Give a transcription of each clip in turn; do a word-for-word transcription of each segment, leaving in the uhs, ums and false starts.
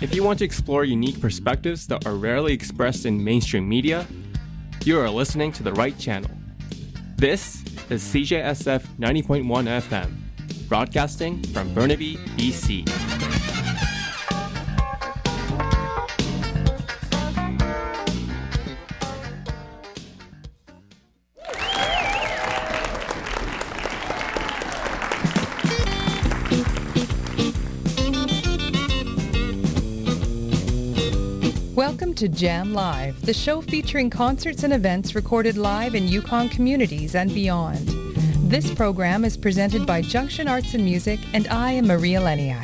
If you want to explore unique perspectives that are rarely expressed in mainstream media, you are listening to the right channel. This is C J S F ninety point one F M, broadcasting from Burnaby, B C. Welcome to Jam Live, the show featuring concerts and events recorded live in Yukon communities and beyond. This program is presented by Junction Arts and Music, and I am Maria Leniak.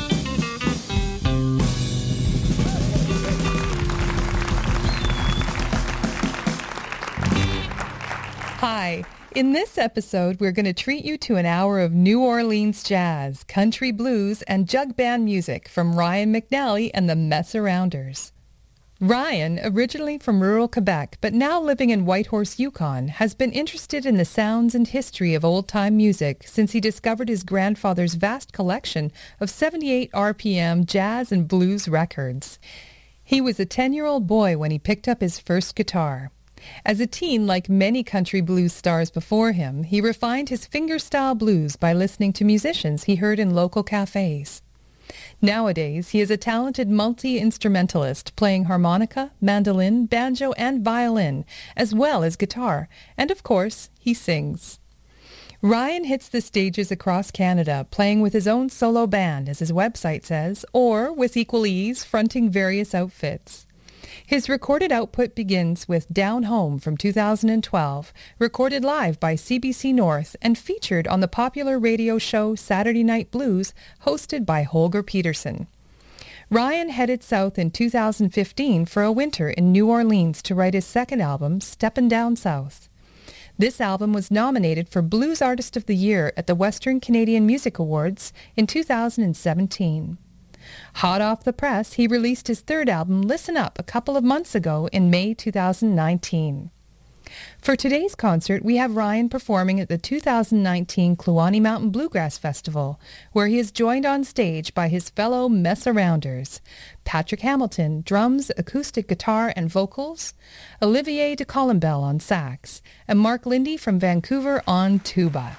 Hi. In this episode, we're going to treat you to an hour of New Orleans jazz, country blues, and jug band music from Ryan McNally and the Mess-Arounders. Ryan, originally from rural Quebec, but now living in Whitehorse, Yukon, has been interested in the sounds and history of old-time music since he discovered his grandfather's vast collection of seventy-eight R P M jazz and blues records. He was a ten-year-old boy when he picked up his first guitar. As a teen, like many country blues stars before him, he refined his fingerstyle blues by listening to musicians he heard in local cafes. Nowadays, he is a talented multi-instrumentalist playing harmonica, mandolin, banjo, and violin, as well as guitar. And of course, he sings. Ryan hits the stages across Canada, playing with his own solo band, as his website says, or with equal ease, fronting various outfits. His recorded output begins with Down Home from two thousand twelve, recorded live by C B C North and featured on the popular radio show Saturday Night Blues, hosted by Holger Peterson. Ryan headed south in two thousand fifteen for a winter in New Orleans to write his second album, Steppin' Down South. This album was nominated for Blues Artist of the Year at the Western Canadian Music Awards in two thousand seventeen. Hot off the press, he released his third album, Listen Up, a couple of months ago in May two thousand nineteen. For today's concert, we have Ryan performing at the two thousand nineteen Kluane Mountain Bluegrass Festival, where he is joined on stage by his fellow Mess-Arounders, Patrick Hamilton, drums, acoustic guitar, and vocals, Olivier de Colombelle on sax, and Mark Lindy from Vancouver on tuba.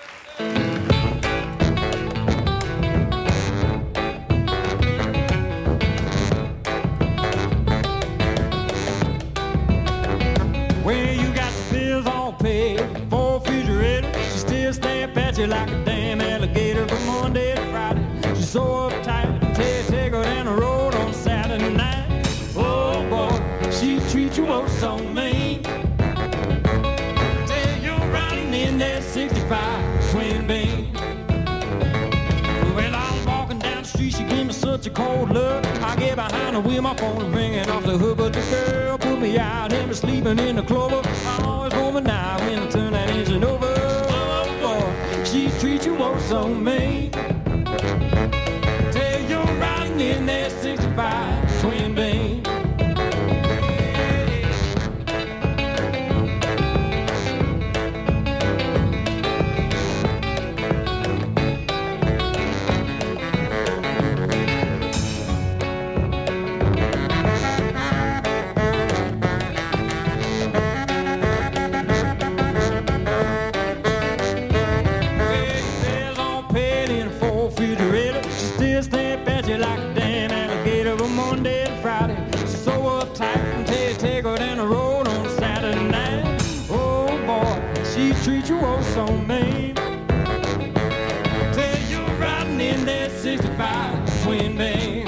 Well, you got the bills all paid for refrigerator. She still stamp at you like a damn alligator from Monday to Friday. She's so uptight, take, take her down the road on Saturday night. Oh boy, she treats you oh so mean. Tell you're riding in that sixty-five twin beam. Well, I was walking down the street, she gave me such a cold look. I get behind her with my phone ringing off the hook, but the girl put me out and was sleeping in the clover. I'm always home now when I turn that engine over. Oh boy, she treats you oh so mean. Tell you're riding in that sixty-five twin beam. Like a damn alligator from Monday to Friday. She's so uptight until you take her down the road on Saturday night. Oh boy, she treats you oh so mean. Tell you're riding in that sixty-five twin beam.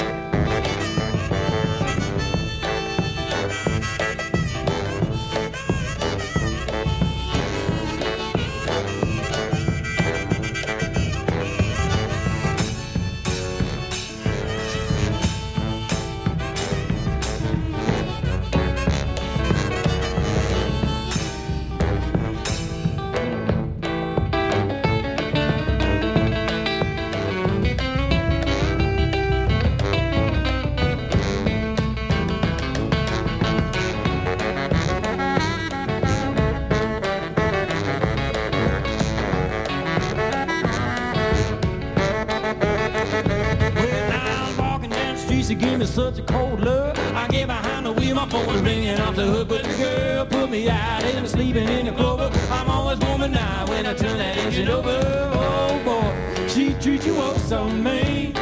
she give me such a cold look. I get behind the wheel, my phone is ringing off the hook. But the girl put me out and sleeping in the clover. I'm always warm now when I turn that engine over. Oh boy, she treats you oh so mean.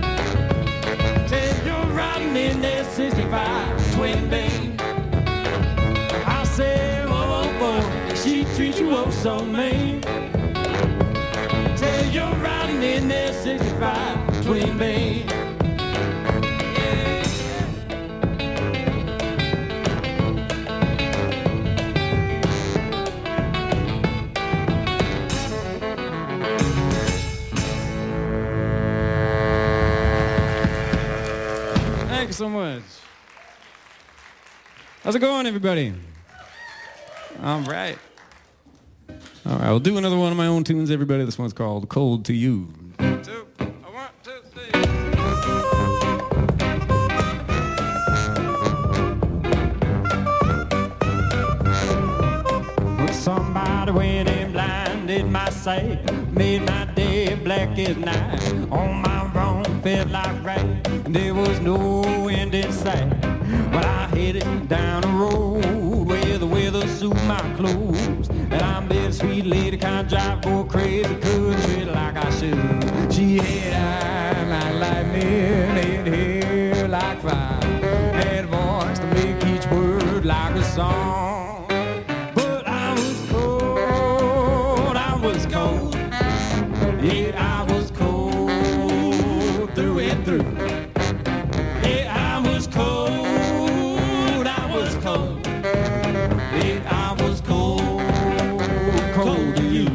Tell you're riding in that sixty-five twin beam. I say, oh boy, she treats you oh so mean. Tell you're riding in that sixty-five twin beam. Thank you so much. How's it going, everybody? All right. All right, I'll do another one of my own tunes, everybody. This one's called Cold to You. Two, one, two, three. Somebody went and blinded my sight, made my day black as night. On my wrong felt like right, and there was no end in sight. But I headed down the road where the weather suit my clothes, and I'm that sweet lady kind of drive go crazy, couldn't feel like I should. She had eyes like lightning, had hair like fire, had a voice to make each word like a song. Yeah, I was cold through and through. Yeah, I was cold, I was cold. Yeah, I was cold, cold to you.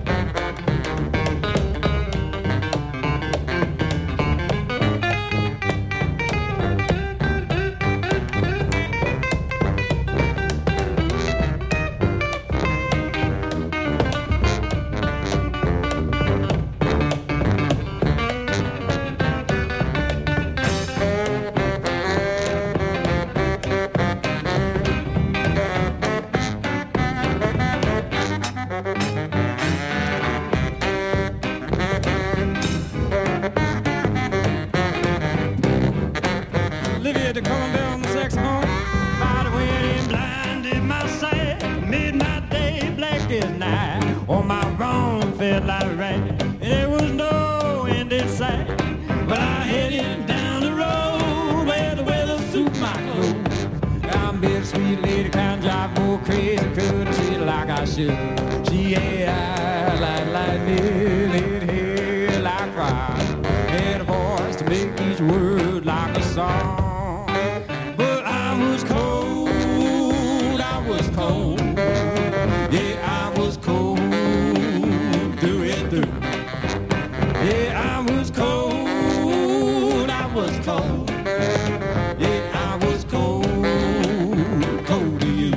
She had eyes like lightning, had hair like fire, had a voice to make each word like a song. But I was cold, I was cold. Yeah, I was cold through and through. Yeah, I was cold, I was cold. Yeah, I was cold, cold to you.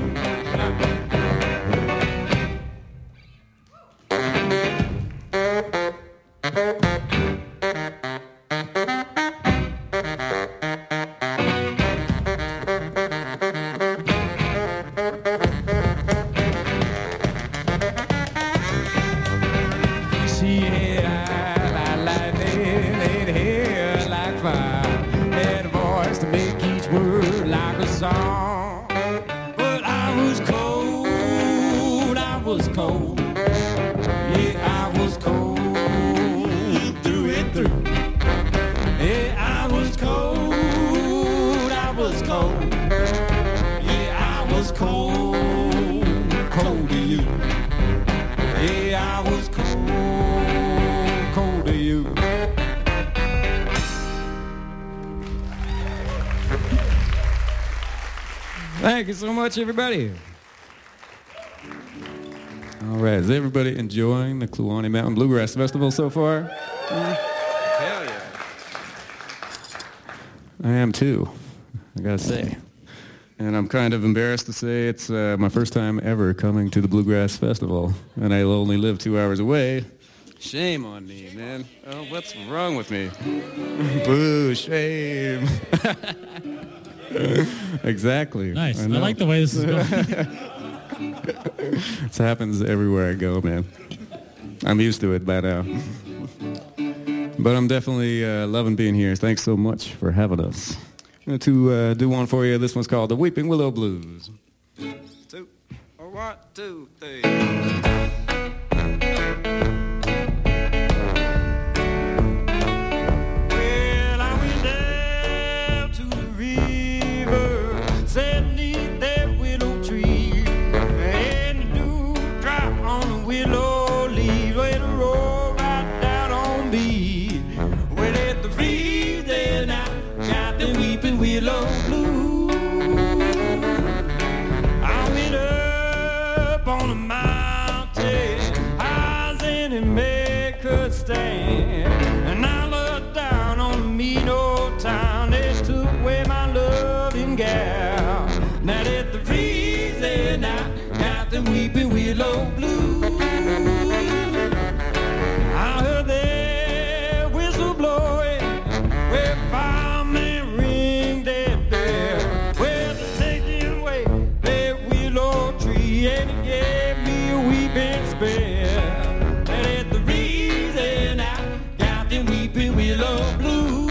Thank you so much, everybody. All right, is everybody enjoying the Kluane Mountain Bluegrass Festival so far? Uh, hell yeah. I am too, I gotta say. And I'm kind of embarrassed to say it's uh, my first time ever coming to the Bluegrass Festival, and I'll only live two hours away. Shame on me, man. Oh, what's wrong with me? Boo, shame. Exactly. Nice. I, I like the way this is going. This happens everywhere I go, man. I'm used to it by now. But I'm definitely uh, loving being here. Thanks so much for having us. I'm going to uh, do one for you. This one's called The Weeping Willow Blues. Two, or one, two, three. Willow blue. I went up on a mountain, high as any man could stand, and I looked down on a mean old town. They took away my loving gal. Now that the reason I got the weeping willow blue, I heard their whistle blowing where firemen ring their bell. Well, to take it away, that willow tree, and it gave me a weeping spell. And it's the reason I got the weeping willow blue.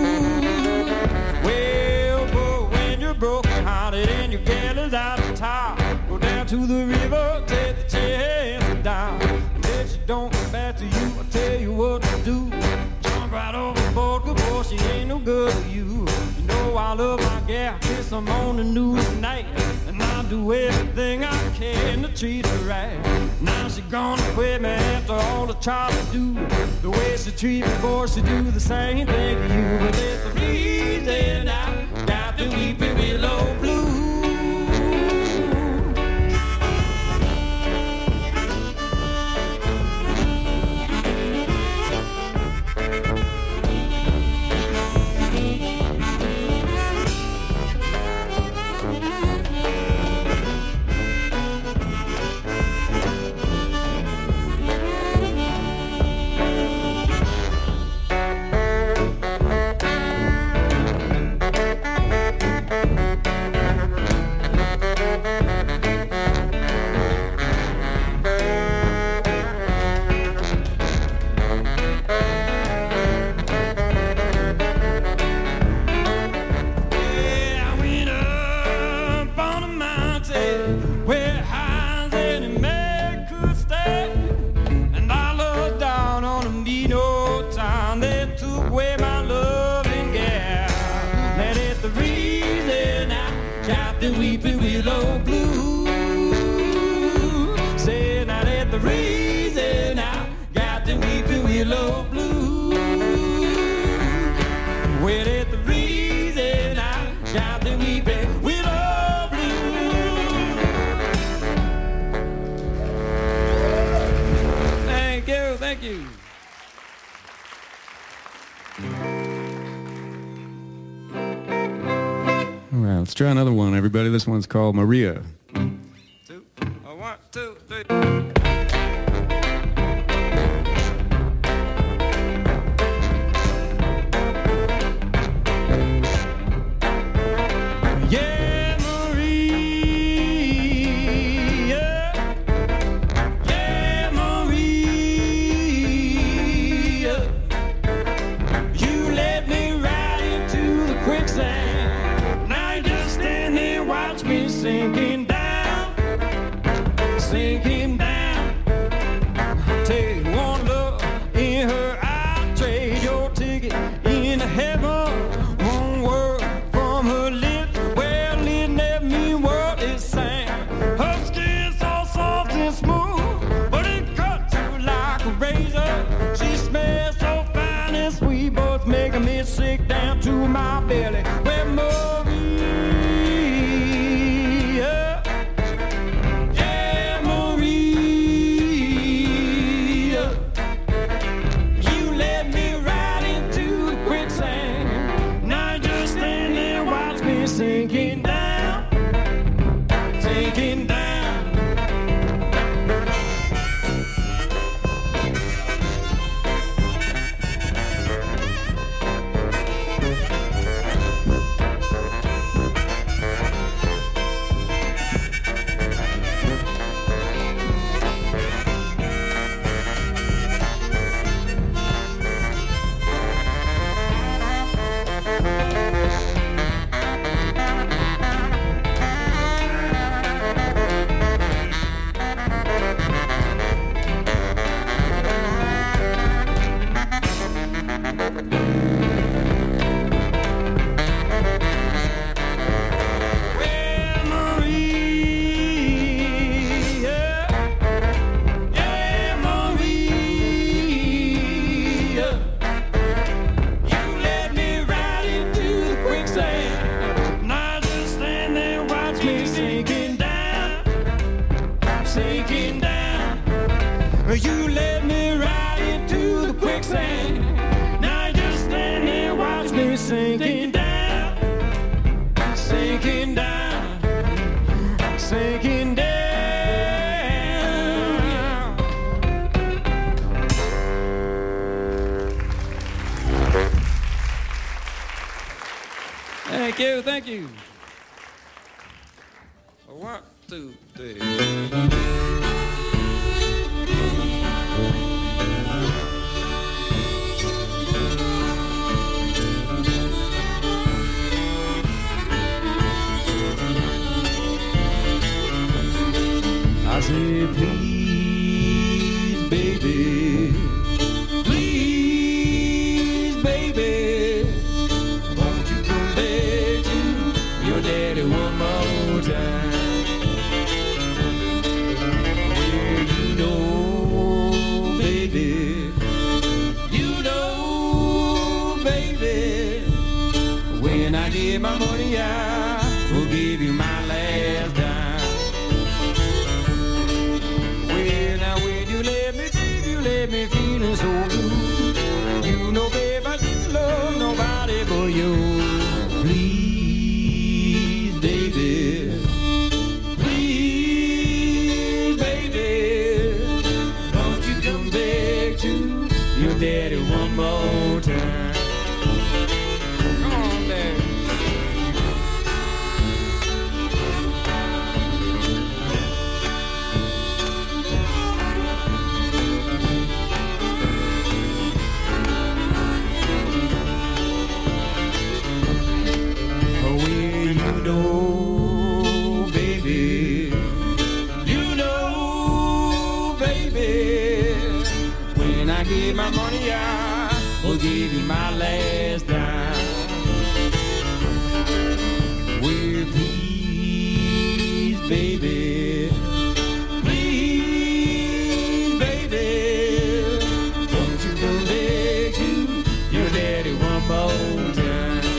Well, boy, when you're broken hearted and your gal is out of town, go down to the river, take the chance and down. And if she don't come back to you, I'll tell you what to do. Jump right overboard, cause boy, she ain't no good to you. You know I love my gal, kiss her on the news tonight, and I'll do everything I can to treat her right. Now she gonna quit me after all the try to do. The way she treat me, boy, she do the same thing to you. But it's the reason I got the weeping willow blue. Let's try another one, everybody. This one's called Maria. Two, oh, one, two, three. Yeah, Maria. Yeah, Maria. You led me right into the quicksand. Watch me sinking down, sinking down. I'll tell you one look in her eye, trade your ticket into heaven. One word from her lips, well, it never mean what it sang. Her skin's so soft and smooth, but it cuts you like a razor. She smells so fine and sweet, both making me sick down to my belly. Well, Maria, sinking down, sinking down. You let me right into the quicksand. Now just stand here, watch me sinking down, sinking down, sinking down. Thank you, thank you. One, two, three. I say, please, baby, please, baby, won't you come back to your daddy one more time? Well, you know, baby, you know, baby, when I get my money, I will give you my last dime. Me feeling so blue. You know, babe, I didn't love nobody but you. Please, baby, please, baby, won't you come back to your daddy one more time? Come on, daddy. know, baby, you know, baby, when I get my money, I will give you my last dime. Well, please, baby, please, baby, won't you come back to your daddy one more time?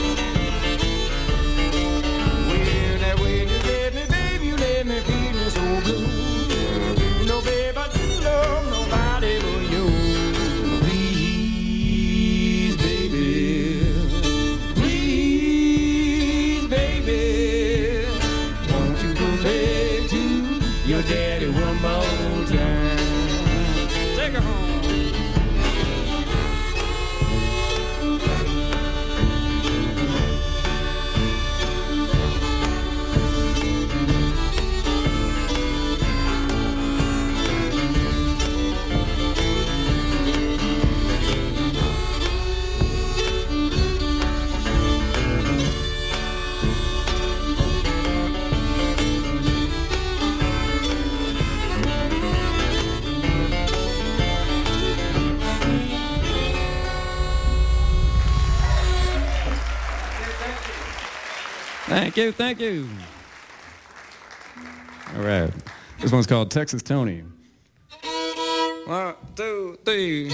Daddy, one more time. Take her home. Thank you, thank you. All right. This one's called Texas Tony. One, two, three.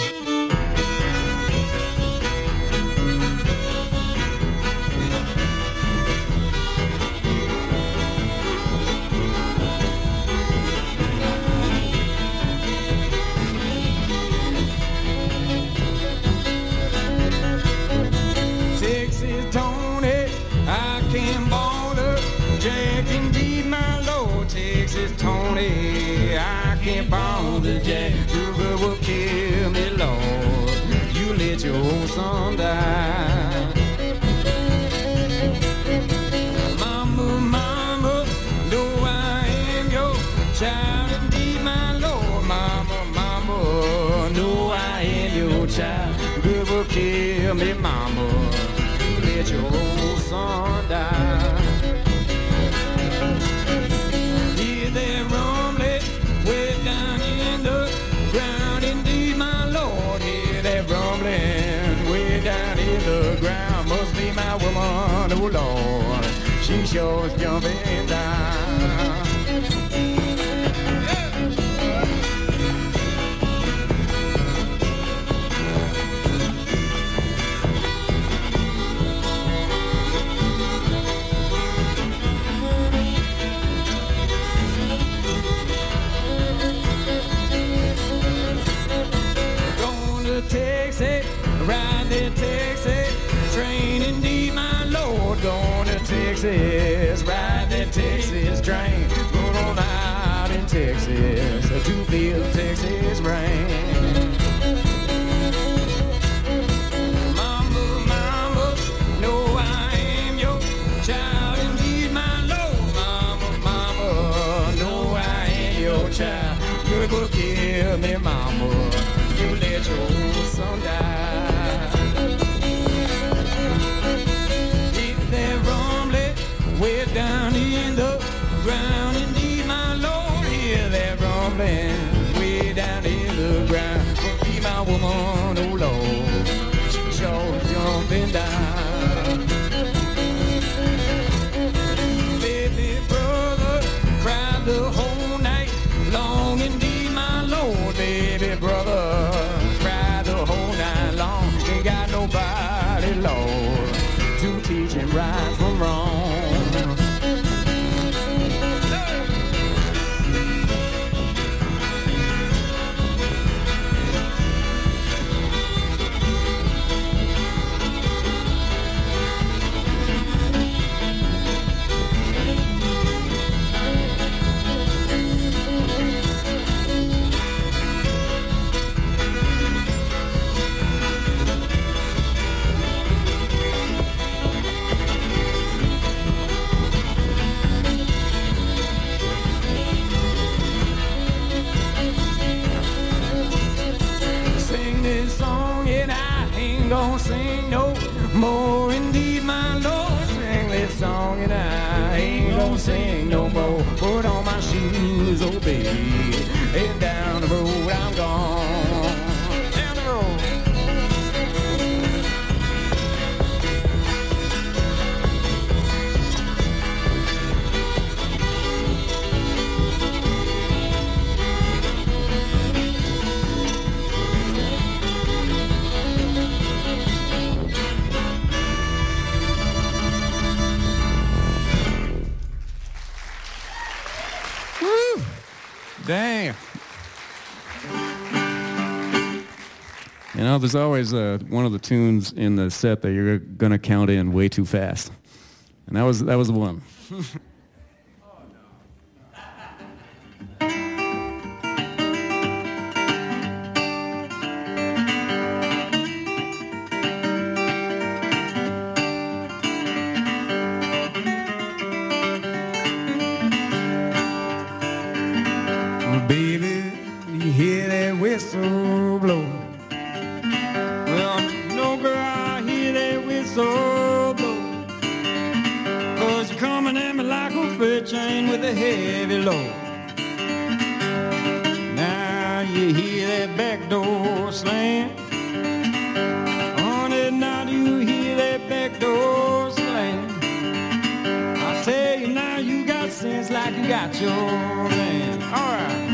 Texas Tony, I can border Jack indeed, my Lord. Texas Tony, I can't bother Jack. Sugar will kill me, Lord. You let your old son die. Mama, mama, know I am your child indeed, my Lord. Mama, mama, know I am your child. Sugar will kill me, mama. You let your old son die. Way down my woman, oh Lord, she sure's jumping down. Texas, ride the Texas train and need my Lord. Going to Texas, ride the Texas train. Going on out in Texas to feel Texas rain. Mama, mama, no, I am your child and need my Lord. Mama, mama, no, I am your child. You will kill me, mama. You let your son die. If they're rumbling way down in the ground, indeed, my Lord, hear they're rumbling way down in the ground. Must be my woman, oh Lord, she's sure jumping down. Baby brother cried the whole night long, indeed, my Lord, baby brother. Nobody, Lord, to teach him right from wrong. Don't sing no more, indeed, my Lord. Sing this song and I ain't gonna sing no more. Put on my shoes, oh baby, and down the road I'm gone. Down the road. Damn. You know, there's always uh, one of the tunes in the set that you're gonna count in way too fast, and that was that was the one. Baby, you hear that whistle blow? Well, no girl, I hear that whistle blow. Cause you're coming at me like a freight train with a heavy load. Now you hear that back door slam. On it, now do you hear that back door slam? I tell you now, you got sense like you got your man. All right.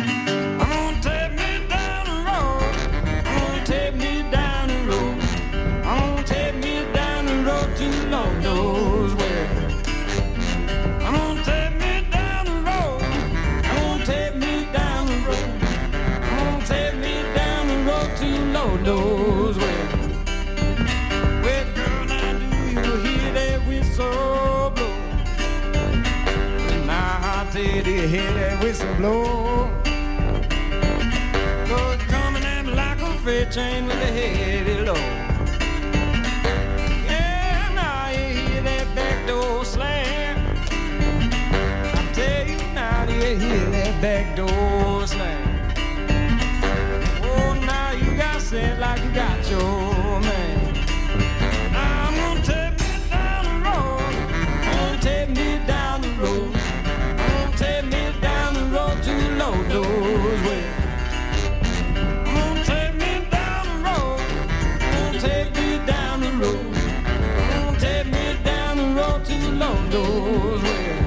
Lord knows where. I'm gonna take me down the road. I'm gonna take me down the road. I'm gonna take me down the road to Lord knows where. Well, girl, now do you hear that whistle blow? Now I tell you, do you hear that whistle blow? Cause it's coming at me like a freight train with a heavy load. You hear that back door slam. Oh, now you got set like you got your man. Now I'm gonna take me down the road. I'm gonna take me down the road. I'm gonna take me down the road to Lord knows where. I'm gonna take me down the road. I'm Lord knows where.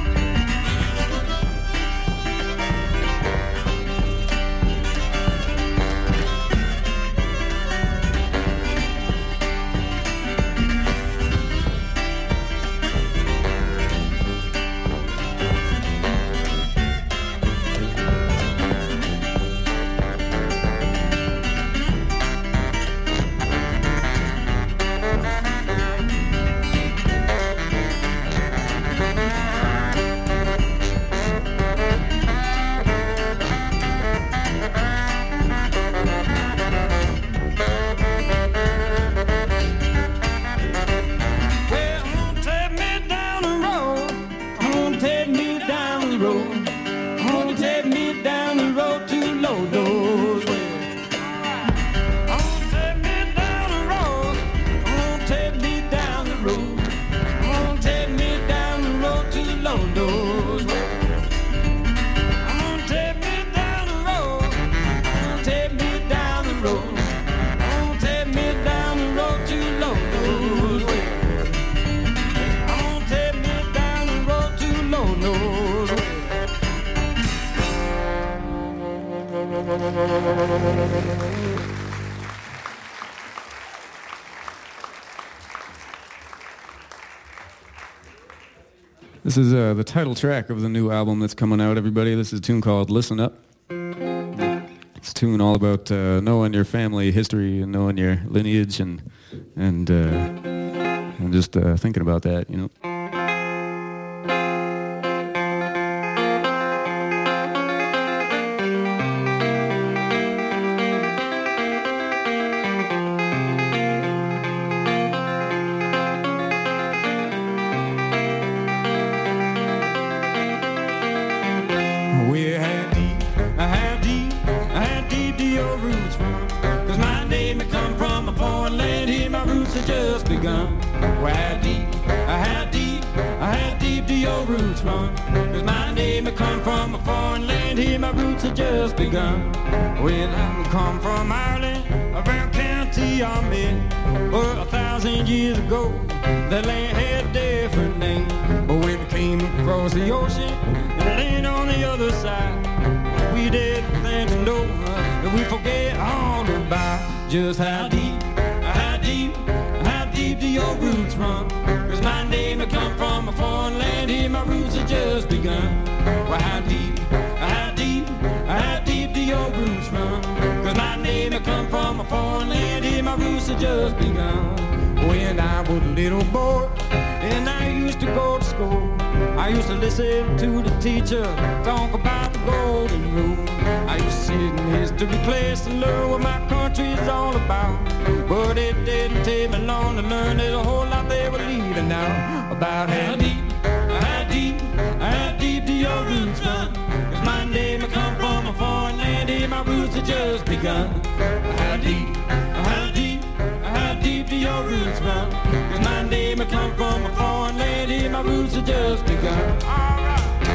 This is uh, the title track of the new album that's coming out, everybody. This is a tune called Listen Up. It's a tune all about uh, knowing your family history and knowing your lineage and and uh, and just uh, thinking about that, you know. Just begun. Well, I come from Ireland, around County Armagh. Well, a thousand years ago, the land had a different name. But when we came across the ocean and land on the other side, we didn't think to know that we forget all about just how deep, how deep, how deep do your roots run. Cause my name, I come from a foreign land, here my roots have just begun. Well, how deep, how deep, how deep do your roots run? Cause my name, I come from a foreign land, here my roots have just begun. When I was a little boy and I used to go to school, I used to listen to the teacher talk about the golden rule. I used to sit in history class and learn what my country is all about. But it didn't take me long to learn there's a whole lot they were leaving out about how deep, how deep, how deep do your roots run? Cause my name, I come from a foreign land, here my roots have just begun. How deep, how deep, how deep do your roots run? Cause my name, I come from a foreign land, here my roots have just begun. All right.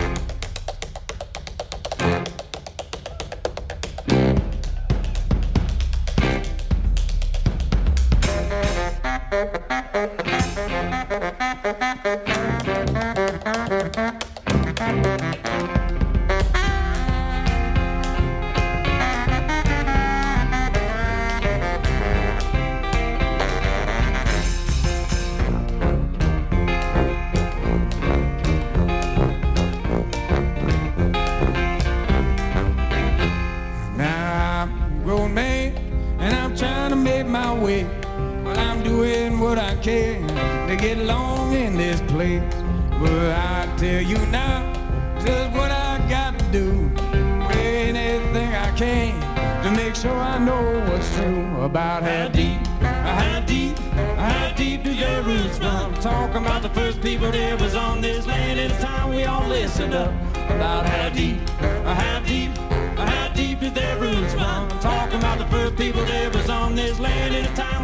To get along in this place, but I tell you now just what I got to do, anything I can to make sure I know what's true about how deep, how deep, how deep do your roots run? Talking about the first people that was on this land, and it's time we all listen up about how deep, how deep, how deep do their roots run? Talking about the first people that was on this land, and it's time